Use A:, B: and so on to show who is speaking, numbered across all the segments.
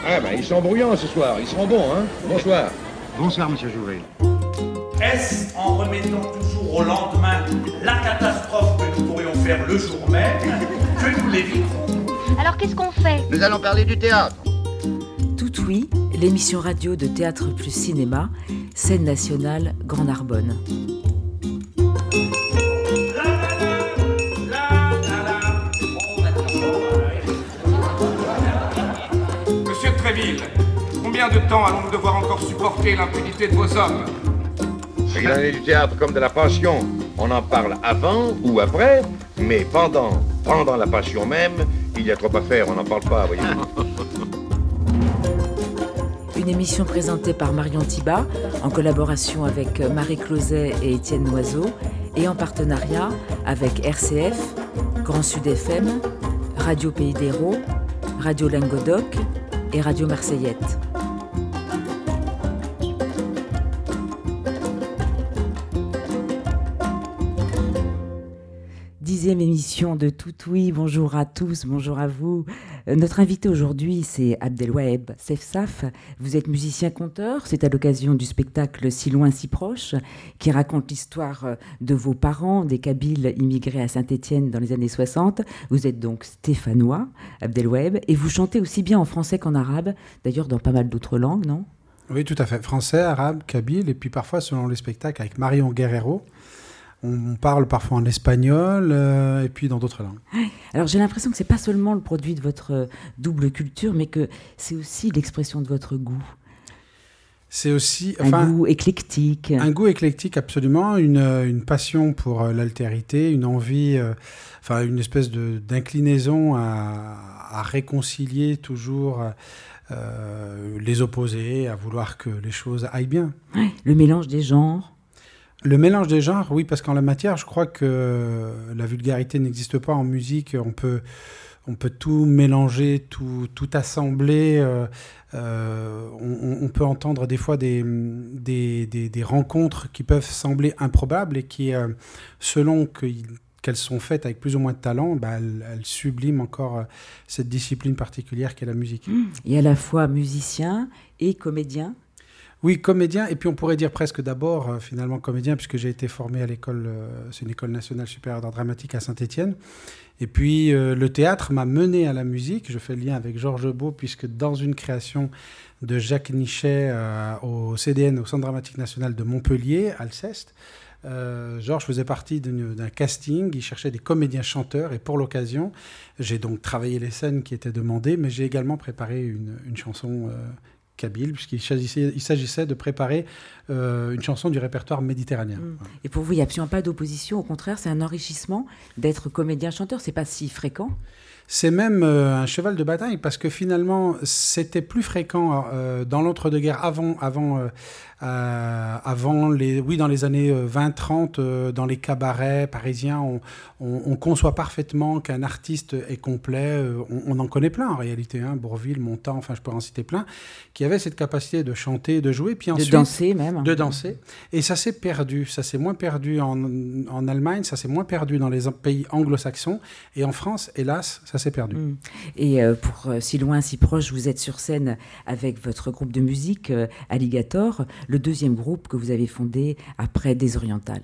A: Ah ben, ils sont bruyants ce soir, ils seront bons, hein. Bonsoir.
B: Bonsoir, monsieur Jouvet.
C: Est-ce en remettant toujours au lendemain la catastrophe que nous pourrions faire le jour même que nous l'éviterons?
D: Alors qu'est-ce qu'on fait?
E: Nous allons parler du théâtre.
F: Tout oui, l'émission radio de Théâtre plus Cinéma, scène nationale Grand Narbonne.
G: Monsieur de Tréville, combien de temps allons-nous devoir encore supporter l'impunité de vos hommes?
A: Il en est du théâtre comme de la passion. On en parle avant ou après, mais pendant la passion même, il y a trop à faire, on n'en parle pas, voyez-vous.
F: Une émission présentée par Marion Thibat, en collaboration avec Marie Closet et Étienne Noiseau, et en partenariat avec RCF, Grand Sud FM, Radio Pays d'Hérault, Radio Languedoc et Radio Marseillette. Dixième émission de Tout Oui. Bonjour à tous, bonjour à vous. Notre invité aujourd'hui, c'est Abdelwaheb Sefsaf. Vous êtes musicien-conteur. C'est à l'occasion du spectacle Si loin, si proche, qui raconte l'histoire de vos parents, des Kabyles immigrés à Saint-Étienne dans les années 60. Vous êtes donc stéphanois, Abdelwaheb, et vous chantez aussi bien en français qu'en arabe, d'ailleurs dans pas mal d'autres langues, non ?
H: Oui, tout à fait. Français, arabe, kabyle, et puis parfois, selon les spectacles, avec Marion Guerrero, on parle parfois en espagnol et puis dans d'autres langues.
F: Alors j'ai l'impression que c'est pas seulement le produit de votre double culture, mais que c'est aussi l'expression de votre goût.
H: C'est aussi
F: un goût éclectique.
H: Un goût éclectique, absolument. Une passion pour l'altérité, une envie, une espèce d'inclinaison à réconcilier toujours les opposés, à vouloir que les choses aillent bien.
F: Ouais, le mélange des genres.
H: Le mélange des genres, oui, parce qu'en la matière, je crois que la vulgarité n'existe pas en musique. On peut tout mélanger, tout assembler. On peut entendre des fois des rencontres qui peuvent sembler improbables et qui, selon qu'elles sont faites avec plus ou moins de talent, elles subliment encore cette discipline particulière qu'est la musique.
F: Et à la fois musicien et comédien.
H: Oui, comédien, et puis on pourrait dire presque d'abord, finalement, comédien, puisque j'ai été formé à l'école, c'est une école nationale supérieure d'art dramatique à Saint-Étienne. Et puis, le théâtre m'a mené à la musique. Je fais le lien avec Georges Beau, puisque dans une création de Jacques Nichet au CDN, au Centre dramatique national de Montpellier, Alceste, Georges faisait partie d'un casting. Il cherchait des comédiens chanteurs, et pour l'occasion, j'ai donc travaillé les scènes qui étaient demandées, mais j'ai également préparé une chanson kabyle, puisqu'il s'agissait de préparer une chanson du répertoire méditerranéen.
F: Voilà. Et pour vous, il n'y a absolument pas d'opposition, au contraire, c'est un enrichissement d'être comédien-chanteur, c'est pas si fréquent.
H: C'est même un cheval de bataille, parce que finalement, c'était plus fréquent dans l'entre-deux-guerres, dans les années 20-30, dans les cabarets parisiens, on conçoit parfaitement qu'un artiste est complet. On en connaît plein en réalité, Bourvil, Montand, je pourrais en citer plein, qui avaient cette capacité de chanter, de jouer, puis ensuite
F: de danser même.
H: De danser. Et ça s'est perdu. Ça s'est moins perdu en Allemagne, ça s'est moins perdu dans les pays anglo-saxons. Et en France, hélas, ça s'est perdu.
F: Et pour Si loin, si proche, vous êtes sur scène avec votre groupe de musique, Alligator, le deuxième groupe que vous avez fondé après Désoriental.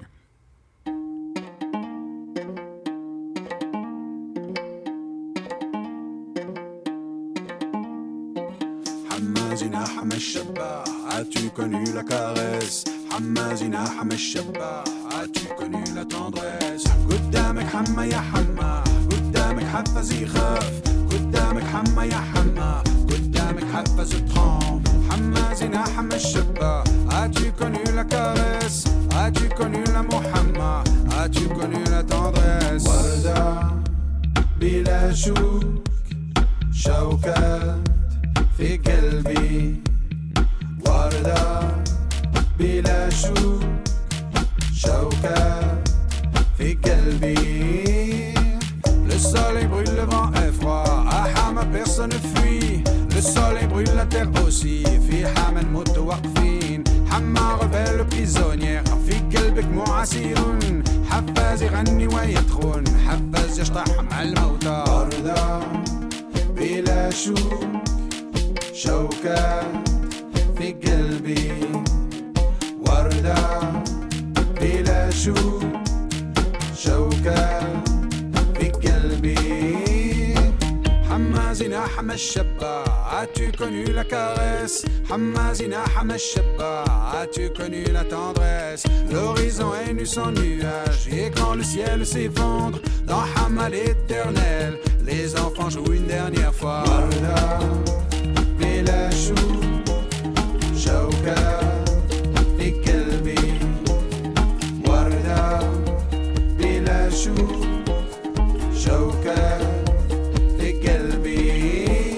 I: حمازنا حمى الشباح as-tu connu la caresse حمازنا حمى الشباح as-tu connu la tendresse قدامك حمى يا حمى قدامك حفز يخاف قدامك حمى يا حمى قدامك حفز تخاف حمازنا حمى الشباح as-tu connu la caresse as-tu connu l'amour حمى as-tu connu la tendresse وردة بلا شوك شوكات في قلبي وردة بلا شوك شوكات في قلبي Le soleil brûle, le vent est froid à Hama personne ne fuit Le soleil brûle, la terre aussi في حما نموت واقفين حما rebelle prisonnière في قلبك معسير حفاز يغني ويدخن حفاز يشطح مع الموتى وردة بلا شوك شوكة في قلبي وردة بلا شو شوكة في قلبي حمازنا حما الشبة as-tu connu la caresse حمازنا حما الشبة as-tu connu la tendresse l'horizon est nu sans nuage et quand le ciel s'effondre dans Hama l'éternel les enfants jouent une dernière fois وردة بلا شو شوكة في قلبي وردة بلا شو شوكة في قلبي.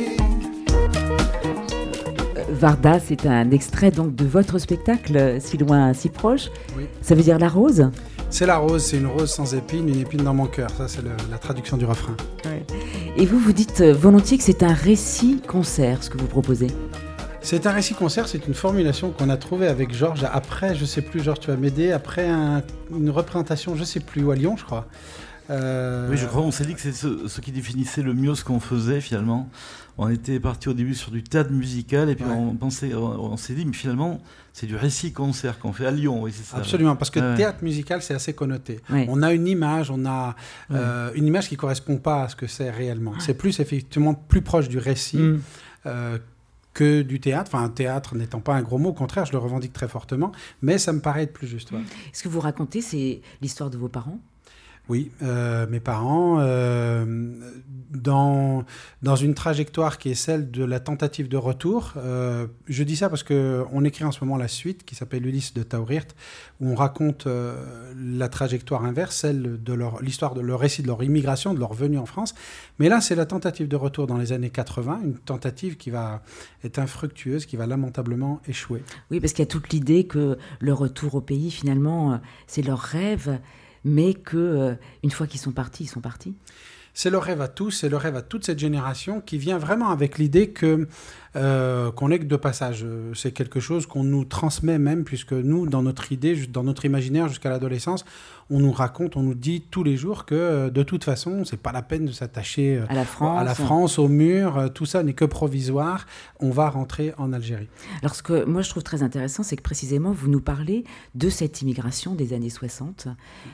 F: Varda, c'est un extrait donc de votre spectacle Si loin, si proche.
H: Oui.
F: Ça veut dire la rose?
H: C'est la rose, c'est une rose sans épine, une épine dans mon cœur. Ça, c'est la traduction du refrain.
F: Ouais. Et vous dites volontiers que c'est un récit-concert, ce que vous proposez.
H: C'est un récit-concert, c'est une formulation qu'on a trouvée avec Georges après, je sais plus, Georges, tu vas m'aider, après une représentation, je sais plus, où à Lyon, je crois.
B: Oui, je crois, on s'est dit que c'est ce qui définissait le mieux ce qu'on faisait finalement. On était parti au début sur du théâtre musical et puis on s'est dit, mais finalement, c'est du récit-concert qu'on fait à Lyon. Oui, c'est ça.
H: Absolument, parce que théâtre musical, c'est assez connoté.
F: Ouais.
H: On a une image, une image qui ne correspond pas à ce que c'est réellement. C'est plus effectivement plus proche du récit que du théâtre. Enfin, un théâtre n'étant pas un gros mot, au contraire, je le revendique très fortement, mais ça me paraît être plus juste. Ouais.
F: Ce que vous racontez, c'est l'histoire de vos parents?
H: Oui, mes parents, dans une trajectoire qui est celle de la tentative de retour. Je dis ça parce qu'on écrit en ce moment la suite qui s'appelle Ulysse de Taurirt, où on raconte la trajectoire inverse, celle de l'histoire de leur récit de leur immigration, de leur venue en France. Mais là, c'est la tentative de retour dans les années 80, une tentative qui va être infructueuse, qui va lamentablement échouer.
F: Oui, parce qu'il y a toute l'idée que le retour au pays, finalement, c'est leur rêve, mais qu'une fois qu'ils sont partis, ils sont partis.
H: C'est le rêve à tous, c'est le rêve à toute cette génération qui vient vraiment avec l'idée qu'on n'est que de passage. C'est quelque chose qu'on nous transmet même, puisque nous, dans notre idée, dans notre imaginaire jusqu'à l'adolescence, on nous raconte, on nous dit tous les jours que de toute façon, c'est pas la peine de s'attacher à la France, au mur, tout ça n'est que provisoire, on va rentrer en Algérie.
F: Alors ce que moi je trouve très intéressant, c'est que précisément vous nous parlez de cette immigration des années 60,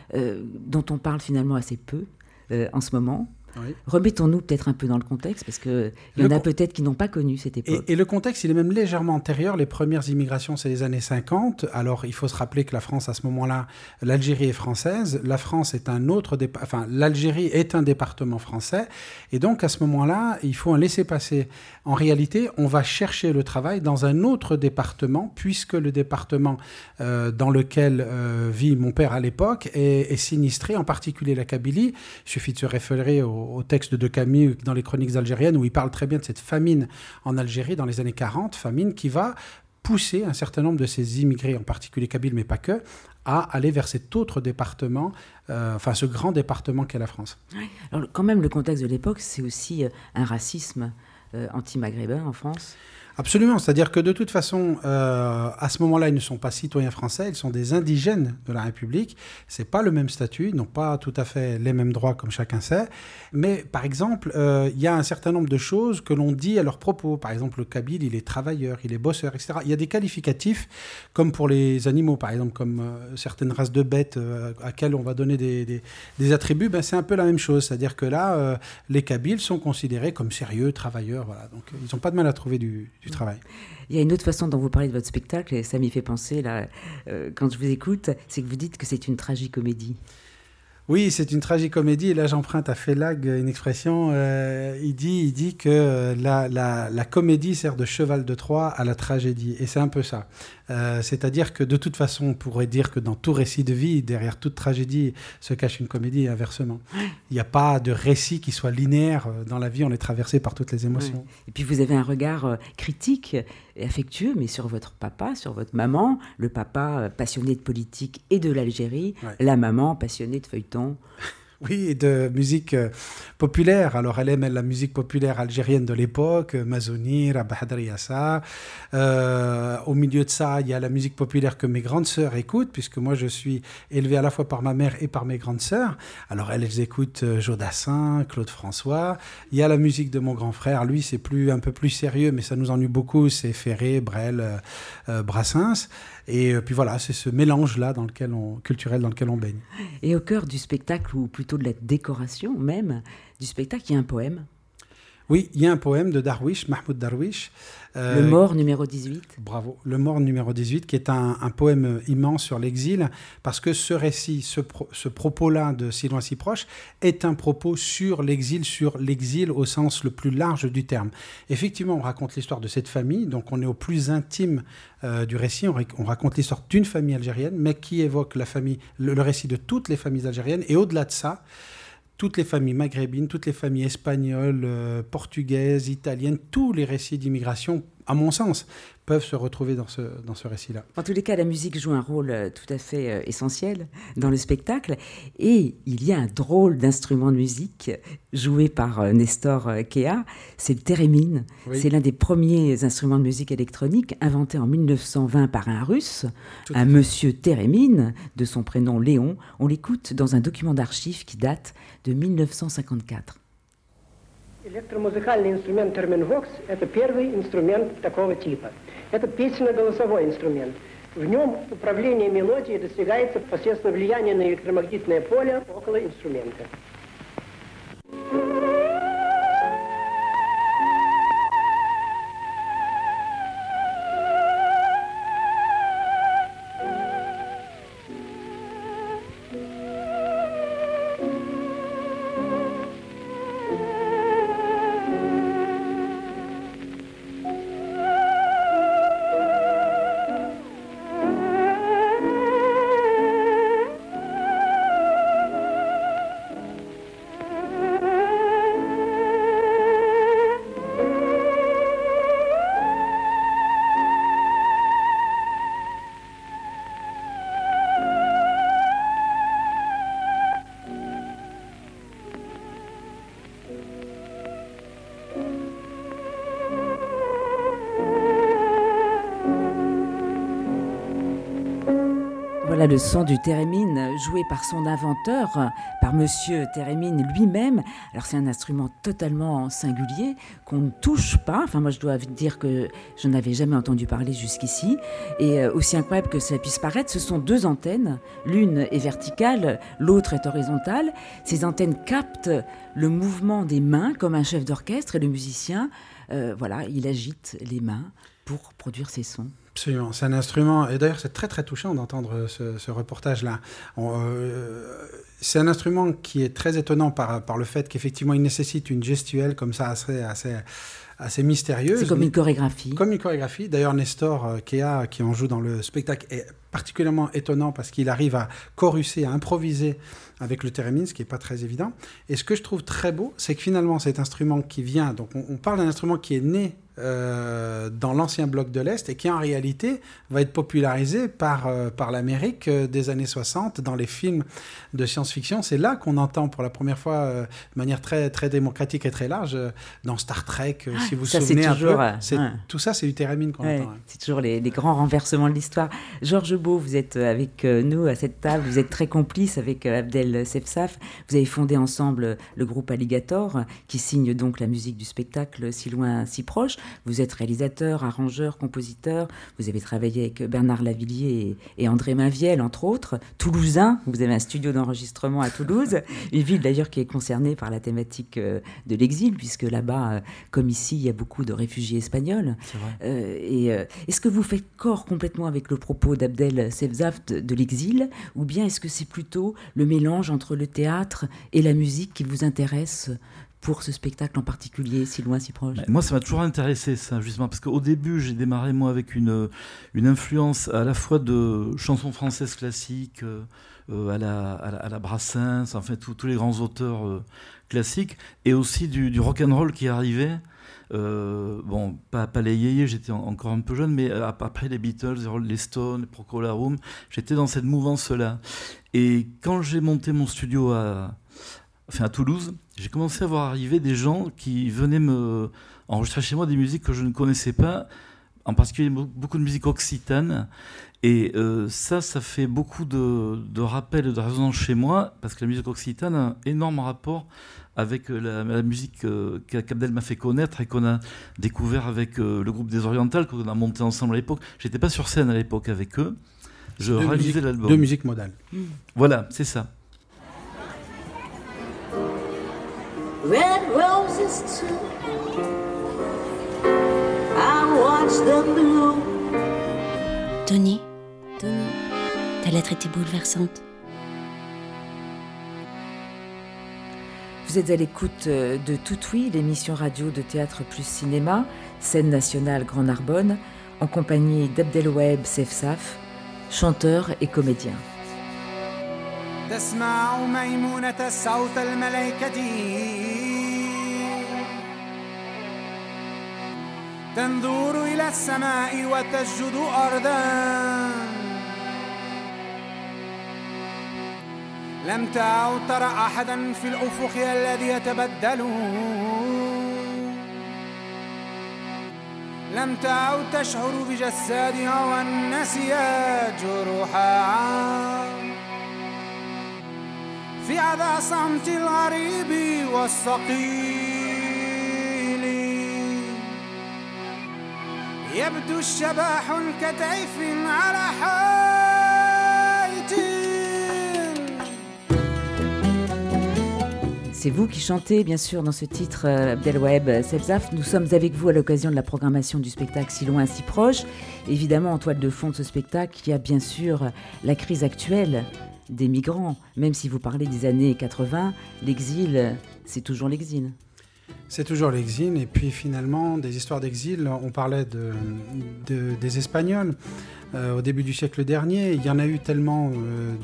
F: dont on parle finalement assez peu en ce moment. Oui. Remettons-nous peut-être un peu dans le contexte, parce qu'il y en a peut-être qui n'ont pas connu cette époque.
H: Et le contexte, il est même légèrement antérieur. Les premières immigrations, c'est les années 50. Alors, il faut se rappeler que la France, à ce moment-là, l'Algérie est française. La France est l'Algérie est un département français. Et donc, à ce moment-là, il faut un laissez-passer. En réalité, on va chercher le travail dans un autre département, puisque le département dans lequel vit mon père à l'époque est sinistré, en particulier la Kabylie. Il suffit de se référer au texte de Camus dans les chroniques algériennes où il parle très bien de cette famine en Algérie dans les années 40, famine qui va pousser un certain nombre de ces immigrés, en particulier kabyles, mais pas que, à aller vers cet autre département, ce grand département qu'est la France.
F: Alors quand même, le contexte de l'époque, c'est aussi un racisme anti-maghrébin en France.
H: Absolument, c'est-à-dire que de toute façon, à ce moment-là, ils ne sont pas citoyens français, ils sont des indigènes de la République. C'est pas le même statut, ils n'ont pas tout à fait les mêmes droits comme chacun sait. Mais par exemple, il y a un certain nombre de choses que l'on dit à leur propos. Par exemple, le Kabyle, il est travailleur, il est bosseur, etc. Il y a des qualificatifs, comme pour les animaux, par exemple, comme certaines races de bêtes à lesquelles on va donner des attributs. Ben, c'est un peu la même chose, c'est-à-dire que là, les Kabyles sont considérés comme sérieux, travailleurs. Voilà. Donc, ils n'ont pas de mal à trouver du travail.
F: Il y a une autre façon dont vous parlez de votre spectacle, et ça m'y fait penser, là, quand je vous écoute, c'est que vous dites que c'est une tragicomédie.
H: Oui, c'est une tragicomédie, et là j'emprunte à Félag une expression, il dit que la comédie sert de cheval de Troie à la tragédie, et c'est un peu ça. C'est-à-dire que de toute façon, on pourrait dire que dans tout récit de vie, derrière toute tragédie, se cache une comédie et inversement. Il n'y a pas de récit qui soit linéaire dans la vie, on est traversé par toutes les émotions.
F: Ouais. Et puis vous avez un regard critique et affectueux, mais sur votre papa, sur votre maman, le papa passionné de politique et de l'Algérie, la maman passionnée de feuilleton.
H: Oui, et de musique populaire. Alors, elle aime la musique populaire algérienne de l'époque, Mazouni, Rabah Hadriassa. Au milieu de ça, il y a la musique populaire que mes grandes sœurs écoutent, puisque moi, je suis élevé à la fois par ma mère et par mes grandes sœurs. Alors, elles écoutent Jodassin, Claude François. Il y a la musique de mon grand frère. Lui, c'est un peu plus sérieux, mais ça nous ennuie beaucoup. C'est Ferré, Brel, Brassens. Et puis voilà, c'est ce mélange-là culturel dans lequel on baigne.
F: Et au cœur du spectacle, ou plutôt de la décoration même du spectacle, il y a un poème.
H: Oui, il y a un poème de Darwish, Mahmoud Darwish.
F: Le mort numéro 18.
H: Bravo, le mort numéro 18, qui est un poème immense sur l'exil, parce que ce récit, ce propos-là de Si loin, si proche, est un propos sur l'exil au sens le plus large du terme. Effectivement, on raconte l'histoire de cette famille, donc on est au plus intime du récit, on raconte l'histoire d'une famille algérienne, mais qui évoque le récit de toutes les familles algériennes, et au-delà de ça, toutes les familles maghrébines, toutes les familles espagnoles, portugaises, italiennes, tous les récits d'immigration, à mon sens, peuvent se retrouver dans ce récit-là.
F: En tous les cas, la musique joue un rôle tout à fait essentiel dans le spectacle. Et il y a un drôle d'instrument de musique joué par Nestor Kea, c'est le thérémine. Oui. C'est l'un des premiers instruments de musique électronique inventé en 1920 par un Russe, un monsieur Thérémine, de son prénom Léon. On l'écoute dans un document d'archives qui date de 1954.
D: Электромузыкальный инструмент терминвокс – это первый инструмент такого типа. Это песенно-голосовой инструмент. В нем управление мелодией достигается посредством влияния на электромагнитное поле около инструмента.
F: Voilà le son du thérémine joué par son inventeur, par monsieur Thérémine lui-même. Alors c'est un instrument totalement singulier qu'on ne touche pas. Enfin moi je dois dire que je n'avais jamais entendu parler jusqu'ici. Et aussi incroyable que cela puisse paraître, ce sont deux antennes. L'une est verticale, l'autre est horizontale. Ces antennes captent le mouvement des mains comme un chef d'orchestre et le musicien, il agite les mains pour produire ces sons.
H: Absolument, c'est un instrument, et d'ailleurs c'est très très touchant d'entendre ce reportage-là. C'est un instrument qui est très étonnant par le fait qu'effectivement il nécessite une gestuelle comme ça assez mystérieuse.
F: C'est comme une chorégraphie.
H: Comme une chorégraphie. D'ailleurs Nestor Kea, qui en joue dans le spectacle, est particulièrement étonnant parce qu'il arrive à chorusser, à improviser avec le thérémine, ce qui n'est pas très évident. Et ce que je trouve très beau, c'est que finalement cet instrument qui vient, donc on parle d'un instrument qui est né dans l'ancien bloc de l'Est et qui en réalité va être popularisé par l'Amérique des années 60 dans les films de science-fiction. C'est là qu'on entend pour la première fois de manière très, très démocratique et très large dans Star Trek, si vous vous souvenez un peu. Tout ça, c'est du thérémine qu'on entend.
F: C'est toujours les grands renversements de l'histoire. Georges Beau, vous êtes avec nous à cette table, vous êtes très complice avec Abdel Sefsaf. Vous avez fondé ensemble le groupe Alligator qui signe donc la musique du spectacle Si loin, si proche. Vous êtes réalisateur, arrangeur, compositeur. Vous avez travaillé avec Bernard Lavillier et André Mainviel, entre autres. Toulousain, vous avez un studio d'enregistrement à Toulouse, une ville d'ailleurs qui est concernée par la thématique de l'exil, puisque là-bas, comme ici, il y a beaucoup de réfugiés espagnols.
B: C'est vrai.
F: Est-ce que vous faites corps complètement avec le propos d'Abdel Sefsaf de l'exil, ou bien est-ce que c'est plutôt le mélange entre le théâtre et la musique qui vous intéresse pour ce spectacle en particulier, Si loin, si proche?
B: Moi, ça m'a toujours intéressé, ça, justement, parce qu'au début, j'ai démarré, moi, avec une influence à la fois de chansons françaises classiques, à la Brassens, enfin, tous les grands auteurs classiques, et aussi du rock'n'roll qui arrivait. Pas les yéyés, j'étais encore un peu jeune, mais après les Beatles, les Stones, Procol Harum, j'étais dans cette mouvance-là. Et quand j'ai monté mon studio à Toulouse, j'ai commencé à voir arriver des gens qui venaient me enregistrer chez moi des musiques que je ne connaissais pas, en particulier beaucoup de musique occitane. Et ça fait beaucoup de rappels et de résonance chez moi, parce que la musique occitane a un énorme rapport avec la musique qu'Abdel m'a fait connaître et qu'on a découvert avec le groupe des Orientales, qu'on a monté ensemble à l'époque. J'étais pas sur scène à l'époque avec eux. Je réalisais l'album.
H: De musique modale.
B: Voilà, c'est ça.
E: Red roses too. I watch them bloom.
J: Tony, ta lettre était bouleversante.
F: Vous êtes à l'écoute de Tout Oui, l'émission radio de théâtre plus cinéma, scène nationale Grand Narbonne, en compagnie d'Abdelwaheb Sefsaf, chanteur et comédien.
K: تسمع ميمونة صوت الملائكة تنظر إلى السماء وتسجد أرضا لم تعد ترى أحدا في الأفق الذي يتبدل لم تعد تشعر بجسادها والنسيات جروحها في هذا صمت الغريب والثقيل يبدو الشبح كتيف على حيط.
F: C'est vous qui chantez, bien sûr, dans ce titre, Abdelwaheb Sefsaf. Nous sommes avec vous à l'occasion de la programmation du spectacle Si loin, si proche. Évidemment, en toile de fond de ce spectacle, il y a bien sûr la crise actuelle des migrants. Même si vous parlez des années 80, l'exil, c'est toujours l'exil.
H: C'est toujours l'exil, et puis finalement, des histoires d'exil, on parlait des Espagnols. Au début du siècle dernier, il y en a eu tellement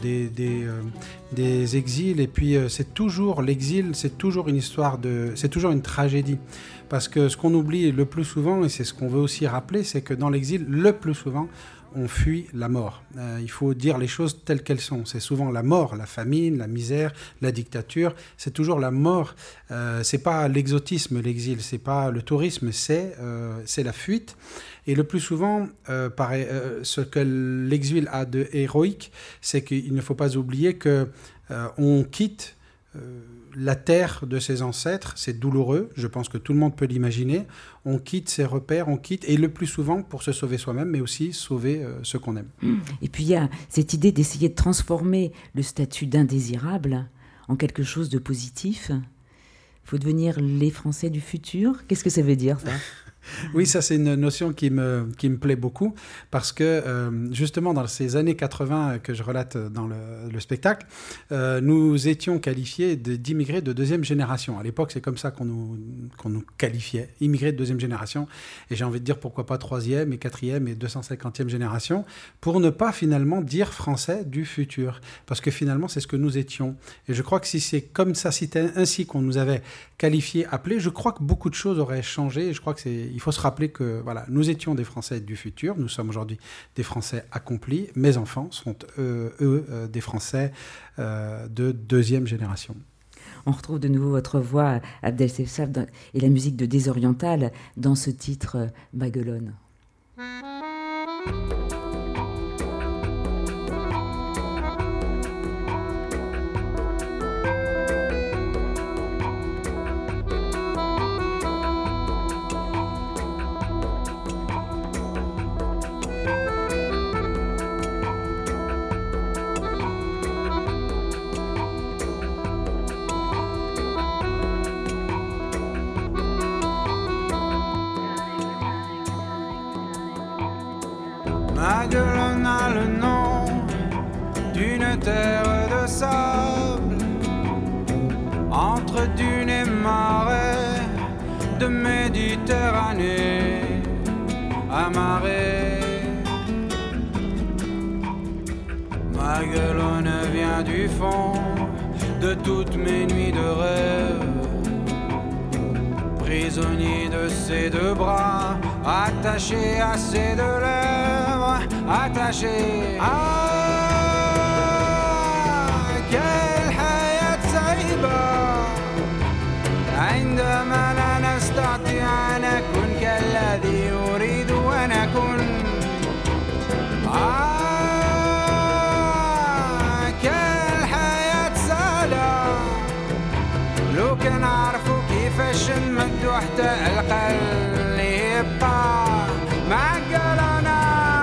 H: des exils, et puis c'est toujours l'exil, c'est toujours une histoire c'est toujours une tragédie. Parce que ce qu'on oublie le plus souvent, et c'est ce qu'on veut aussi rappeler, c'est que dans l'exil, le plus souvent, on fuit la mort. Il faut dire les choses telles qu'elles sont. C'est souvent la mort, la famine, la misère, la dictature. C'est toujours la mort. C'est pas l'exotisme, l'exil. C'est pas le tourisme. C'est la fuite. Et le plus souvent, ce que l'exil a de héroïque, c'est qu'il ne faut pas oublier que on quitte la terre de ses ancêtres. C'est douloureux, je pense que tout le monde peut l'imaginer. On quitte ses repères, on quitte, et le plus souvent pour se sauver soi-même, mais aussi sauver ceux qu'on aime.
F: Et puis il y a cette idée d'essayer de transformer le statut d'indésirable en quelque chose de positif. Il faut devenir les Français du futur. Qu'est-ce que ça veut dire, ça ?
H: Oui, ça c'est une notion qui me plaît beaucoup, parce que justement dans ces années 80 que je relate dans le spectacle, nous étions qualifiés d'immigrés de deuxième génération. À l'époque, c'est comme ça qu'on nous qualifiait, immigrés de deuxième génération, et j'ai envie de dire pourquoi pas troisième et quatrième et 250e génération, pour ne pas finalement dire Français du futur, parce que finalement c'est ce que nous étions. Et je crois que si c'est comme ça, si c'était ainsi qu'on nous avait qualifiés, appelés, je crois que beaucoup de choses auraient changé. Et je crois que il faut se rappeler que voilà, nous étions des Français du futur, nous sommes aujourd'hui des Français accomplis. Mes enfants sont des Français de deuxième génération.
F: On retrouve de nouveau votre voix, Abdel Sefsaf, et la musique de Des Orientales dans ce titre Maguelone.
K: Maguelone a le nom d'une terre de sable, entre dunes et marais de Méditerranée amarrée. Maguelone vient du fond de toutes mes nuits de rêve, prisonnier de ses deux bras, attaché à ses deux lèvres, attaché à quelle hayat saïba. عندما لا نستطيع أن نكون كالذي أريد أن أكون كالحياة سهلة لو كان عرفوا كيفاش نمدو حتى القلب اللي يبقى معقلنا.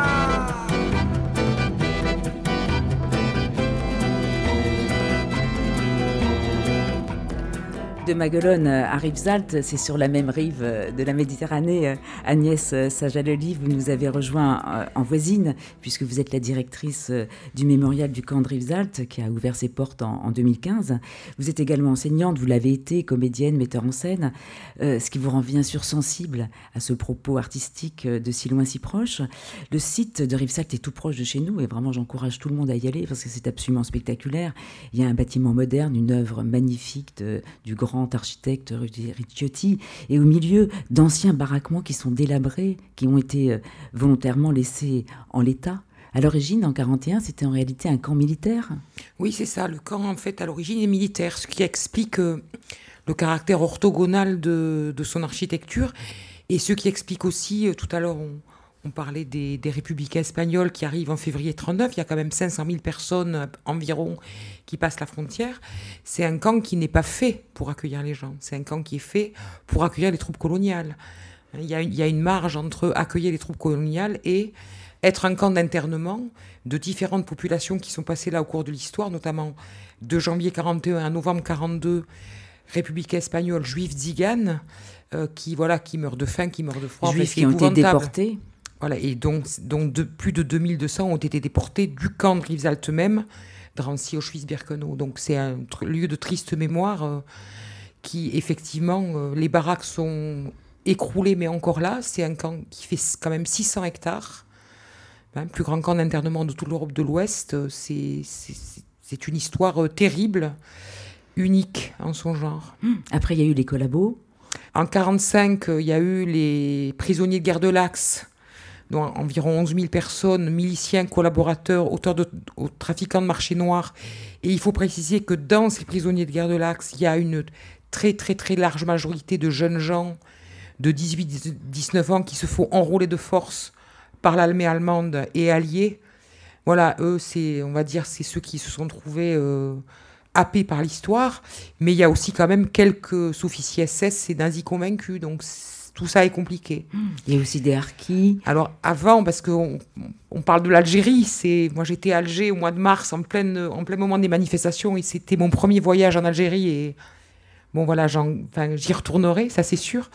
F: De Maguelone à Rivesaltes, c'est sur la même rive de la Méditerranée. Agnès Sajaloli, vous nous avez rejoint en voisine, puisque vous êtes la directrice du mémorial du camp de Rivesaltes, qui a ouvert ses portes en 2015. Vous êtes également enseignante, vous l'avez été, comédienne, metteur en scène, ce qui vous rend bien sûr sensible à ce propos artistique de si loin, si proche. Le site de Rivesaltes est tout proche de chez nous, et vraiment j'encourage tout le monde à y aller, parce que c'est absolument spectaculaire. Il y a un bâtiment moderne, une œuvre magnifique du grand architecte Ricciotti, et au milieu d'anciens baraquements qui sont délabrés, qui ont été volontairement laissés en l'état. À l'origine, en 1941, c'était en réalité un camp militaire.
L: Oui, c'est ça. Le camp, en fait, à l'origine est militaire, ce qui explique le caractère orthogonal de son architecture, et ce qui explique aussi, tout à l'heure, on parlait des républicains espagnols qui arrivent en février 1939. Il y a quand même 500 000 personnes environ qui passent la frontière. C'est un camp qui n'est pas fait pour accueillir les gens. C'est un camp qui est fait pour accueillir les troupes coloniales. Il y a une marge entre accueillir les troupes coloniales et être un camp d'internement de différentes populations qui sont passées là au cours de l'histoire, notamment de janvier 1941 à novembre 1942, républicains espagnols, juifs, tziganes, qui meurent de faim, qui meurent de froid.
F: Juifs qui ont été déportés.
L: Voilà, et donc plus de 2200 ont été déportés du camp de Rivesaltes même, Drancy, Auschwitz-Birkenau. Donc c'est un lieu de triste mémoire qui, effectivement, les baraques sont écroulées, mais encore là. C'est un camp qui fait quand même 600 hectares. Plus grand camp d'internement de toute l'Europe de l'Ouest. C'est une histoire terrible, unique en son genre.
F: Après, il y a eu les collabos.
L: En 1945, il y a eu les prisonniers de guerre de l'Axe, dont environ 11 000 personnes, miliciens, collaborateurs, auteurs de trafiquants de marché noir. Et il faut préciser que dans ces prisonniers de guerre de l'Axe, il y a une très très très large majorité de jeunes gens de 18-19 ans qui se font enrôler de force par l'armée allemande et alliés. Voilà, eux, c'est ceux qui se sont trouvés happés par l'histoire. Mais il y a aussi quand même quelques sous-officiers SS et nazis convaincus, donc tout ça est compliqué.
F: Il y a aussi des harkis.
L: Alors avant, parce qu'on parle de l'Algérie, moi j'étais à Alger au mois de mars, en plein moment des manifestations, et c'était mon premier voyage en Algérie, et bon voilà, j'y retournerai, ça c'est sûr.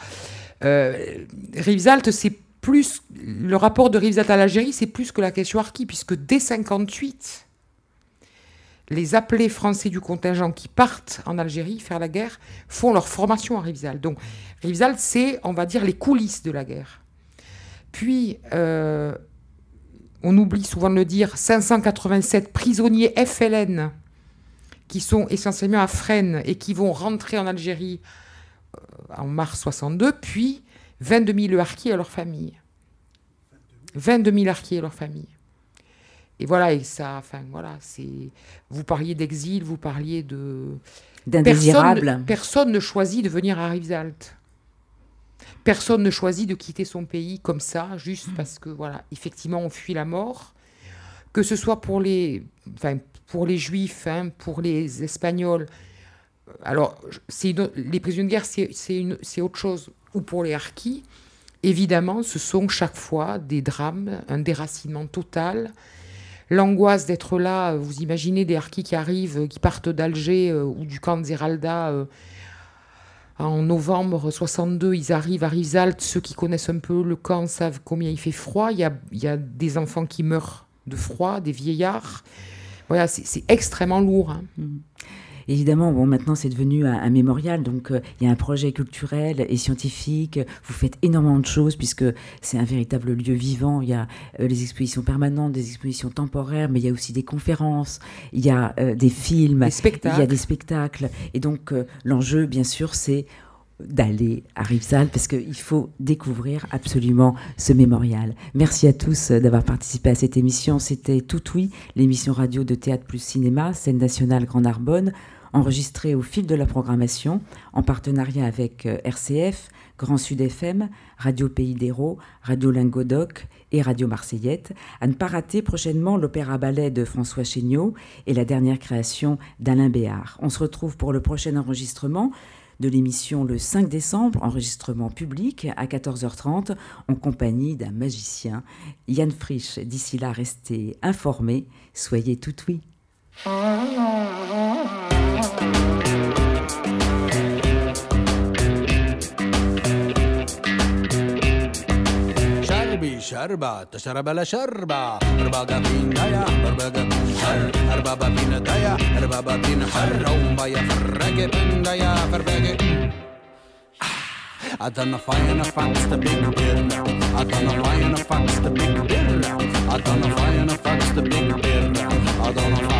L: Rivesaltes, c'est plus, le rapport de Rivesaltes à l'Algérie, c'est plus que la question harki, puisque dès 1958, les appelés français du contingent qui partent en Algérie faire la guerre font leur formation à Rivesaltes. Donc Rivesaltes, c'est, on va dire, les coulisses de la guerre. Puis, on oublie souvent de le dire, 587 prisonniers FLN qui sont essentiellement à Fresnes et qui vont rentrer en Algérie en mars 62, puis 22 000 harkis à leur famille. 22 000 harkis à leur famille. Et voilà, vous parliez d'exil, vous parliez
F: d'indésirables.
L: Personne ne choisit de venir à Rivesaltes. Personne ne choisit de quitter son pays comme ça, juste parce que, voilà, effectivement, on fuit la mort. Que ce soit pour les Juifs, pour les Espagnols. Alors, les prisonniers de guerre, c'est autre chose. Ou pour les harkis. Évidemment, ce sont chaque fois des drames, un déracinement total. L'angoisse d'être là, vous imaginez des harkis qui arrivent, qui partent d'Alger ou du camp de Zeralda en novembre 62, ils arrivent à Rivesaltes. Ceux qui connaissent un peu le camp savent combien il fait froid. Il y a des enfants qui meurent de froid, des vieillards. Voilà, c'est extrêmement lourd.
F: Évidemment, maintenant c'est devenu un mémorial, donc il y a un projet culturel et scientifique. Vous faites énormément de choses puisque c'est un véritable lieu vivant. Il y a les expositions permanentes, des expositions temporaires, mais il y a aussi des conférences, il y a des films, il y a des spectacles. Et donc l'enjeu, bien sûr, c'est d'aller à Rivesaltes parce qu'il faut découvrir absolument ce mémorial. Merci à tous d'avoir participé à cette émission. C'était Tout Oui, l'émission radio de Théâtre plus Cinéma, scène nationale Grand Narbonne, enregistrés au fil de la programmation, en partenariat avec RCF, Grand Sud FM, Radio Pays d'Hérault, Radio Lingodoc et Radio Marseillette. À ne pas rater prochainement l'opéra-ballet de François Chéniaud et la dernière création d'Alain Béard. On se retrouve pour le prochain enregistrement de l'émission le 5 décembre, enregistrement public à 14h30 en compagnie d'un magicien, Yann Frisch. D'ici là, restez informés, soyez tout oui.
I: شربة تشرب لا شربة رباقة بين دايا رباقة بين حر ربابة بين دايا ربابة بين حر رومبا يا فرقة بين دايا فرقة I don't know if I enough facts the big beer I don't know if I enough facts the big beer I don't know if I enough facts the big beer I don't know if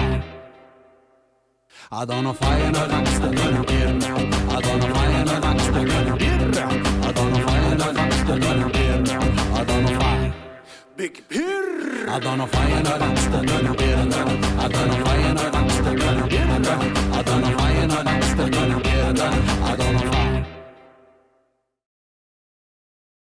I: I don't know if I enough facts the big beer I don't know if I enough facts the big beer I don't know if I enough facts the big beer I don't know if I big beer I don't know if I enough facts the big beer I don't know if I enough facts the big beer I don't know if I enough facts the big beer I don't know